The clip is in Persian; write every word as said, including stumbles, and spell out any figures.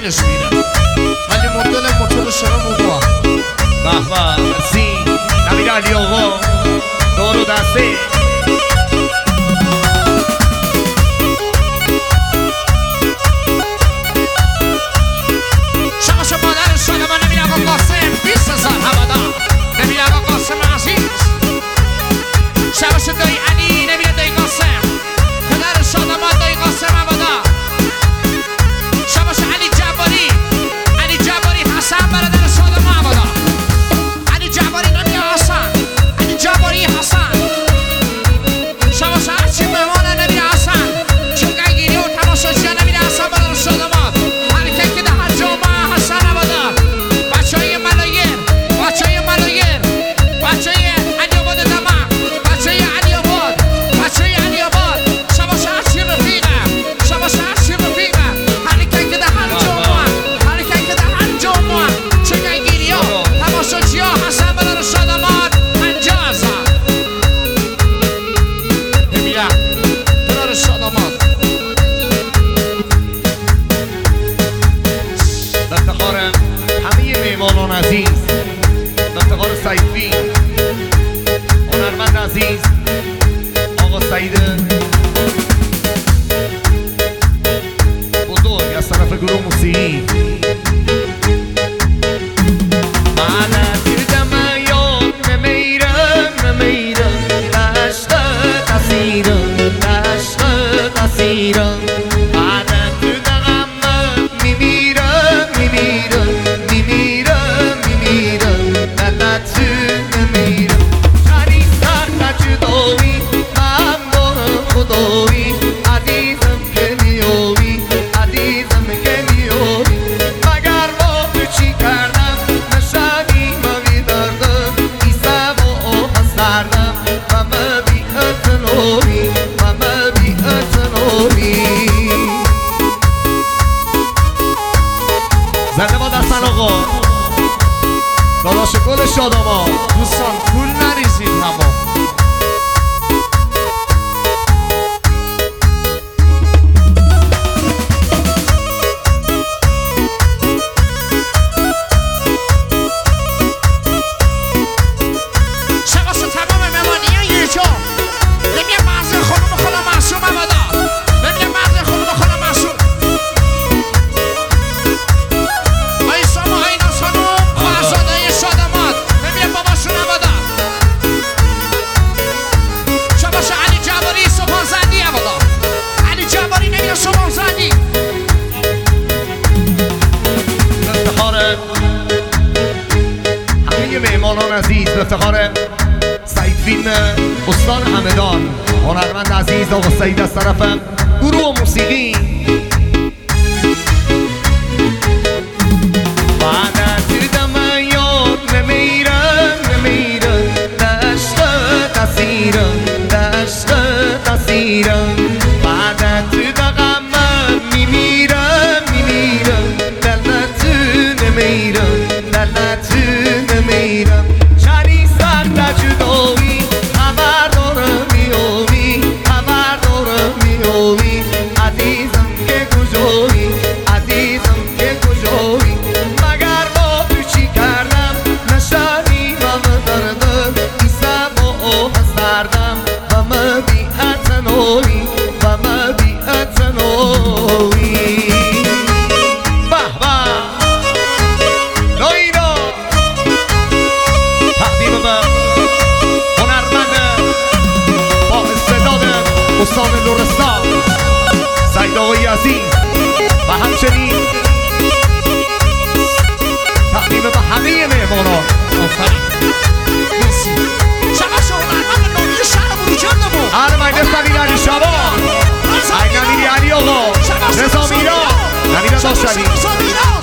پایینش میره ولی مدل موتور شما موبا بحبه مرسی نمیر علی آقا دارو دسته شما شما در شده من نمیر آقا قاسم بیست هزار هوادا نمیر آقا قاسم عزیز شما شد دایی علی نمیر دایی قاسم پدر شده ما دایی قاسم هوادا شما شد علی جباری علی جباری حسن برادر شده ما هوادا علی جباری نمیر حسن علی جباری حسن شما شد هرچی مهمان نمیر حسن چون گیری و تماشاچی نمیر حسن برادر شده ما حرکت که در هر جامعه حسن هوادا بچه های ملایر بچه های ملایر بچه های علی آباد دمه بچه های علی آباد بچه های علی آباد شما شد هرچی رفیقه شما شد هرچی رفیقه حرکت که در هر جامعه حرکت که در هر جامعه چون گیری ها تماشاچی ها حسن برادر شده ما پنجاه هزار نمیره برادر شده ما افتخار همه میمانان عزیز افتخار سیفی هنرمند عزیز آقا سعید بزرگ از طرف گروه موسیقی من دیدم یاد نمیرم نمیرم دشت تسیرم دشت تسیرم زنده باد حسن آقا داداش گل شاداما دوستان پول نریزید همه شباس تمام مهمانی ها یه جا نمیه بعضی خانم خلا معصوم امادا نمیه بعضی خانم خلا معصوم آی ساما های ناز خانم فرزاده های شادمات نمیه باباشون امادا شباس علی جباری سبان زندی امادا علی جباری نمیه سبان زندی افتخار همه میمانان عزیز افتخار سعید فیلم استان همدان هنرمند عزیز آقا سعید از طرف گروه موسیقی من دیدم یاد نمیرم نمیرم دشت تسیرم دشت تسیرم بعد تو دقم میمیرم میمیرم دلت نمیرم دلت نمیرم چنی سخت جدایی خبر دارم میامی خبر دارم میامی عزیزم که کجایی عزیزم که کجایی مگر با تو چی کردم نشانی من دردم ایسا با هستردم و من بی اتنایی و من بی اتنایی به به ناینا تقدیم به هنرمند با استعداد استان لرستان سعید آقای عزیز و همچنین تقدیم به همه مهمانان آفرین مرسی شما شما هنرمند نامی شهر بروجردمون ارمنده سمیر علی شبان نمیر علی آقا رضا میران نمیر داشتنی